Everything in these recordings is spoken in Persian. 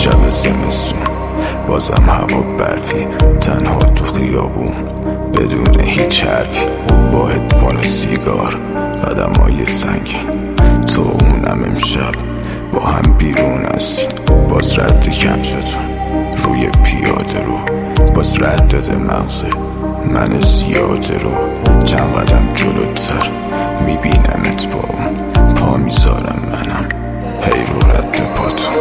شب زمستون، بازم هوا برفی، تنها تو خیابون بدون هیچ حرفی، با هدفون و سیگار، قدمای سنگین، تو اونم امشب با هم بیرون هستین. باز رد کفشتون روی پیاده رو، باز رد داده مغز من زیاده رو. چند قدم جلوتر میبینمت با اون، پا میذارم منم هی رو رد پاتون.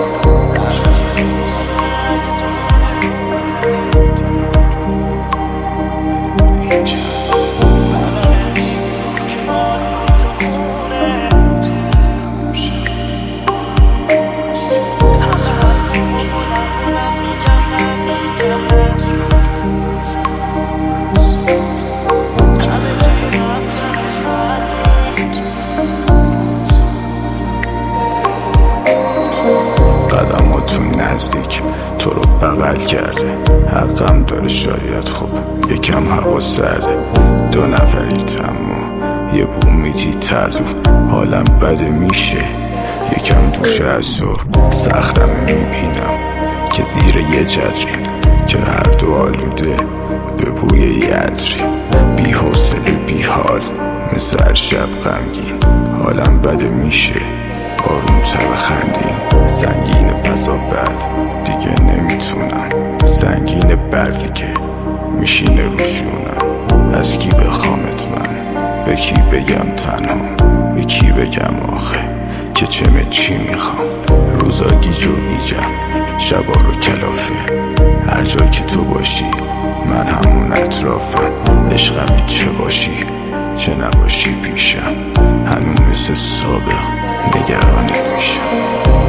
قدماتون نزدیک تو رو بغل کرده، حقم داره شاید، خب یکم هوا سرده. 2 نفرید اما یه بو میدی تردو، حالم بده میشه یکم دوش از و سختمه. میبینم که زیر یه جدریم که هر دو آلوده به بوی یه عطریم، بی حوصله بی حال مثل شب غمگین. حالم بده میشه آرومتر خندین، سنگین فضا بد دیگه نمیتونم، سنگین برفی که میشینه روشونم. از کی بخوامت من، به کی بگم تنها، به کی بگم آخه که چمه چی میخوام. روزا گیج و ویجم، شبا رو کلافه، هر جا که تو باشی من همون اطرافم. عشقمی چه باشی چه نباشی پیشم، هنوز مثل سابق نگرانت میشم.